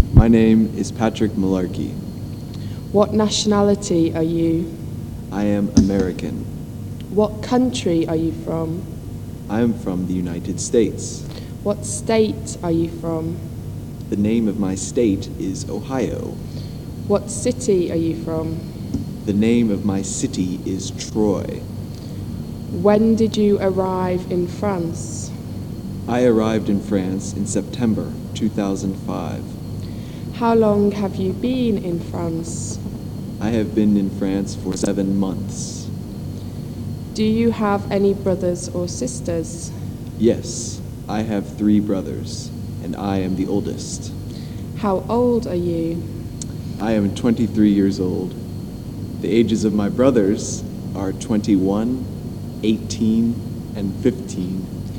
My name is Patrick Malarkey. What nationality are you? I am American. What country are you from? I am from the United States. What state are you from? The name of my state is Ohio. What city are you from? The name of my city is Troy. When did you arrive in France? I arrived in France in September 2005. How long have you been in France? I have been in France for 7 months. Do you have any brothers or sisters? Yes, I have 3 brothers, and I am the oldest. How old are you? I am 23 years old. The ages of my brothers are 21, 18, and 15.